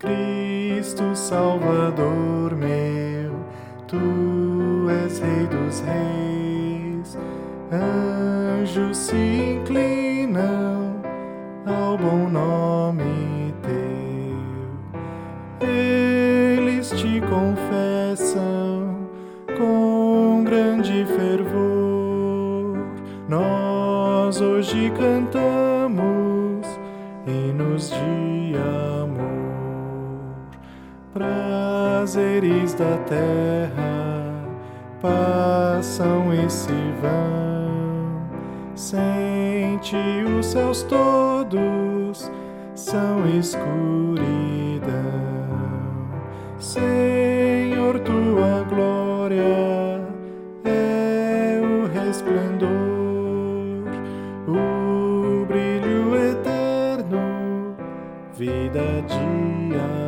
Cristo Salvador meu, Tu és Rei dos Reis. Anjos se inclinam ao bom nome Teu. Eles te confessam com grande fervor. Nós hoje cantamos hinos de amor. Prazeres da terra passam e se vão. Sente os céus todos são escuridão. Senhor, tua glória é o resplendor, o brilho eterno, vida de amor.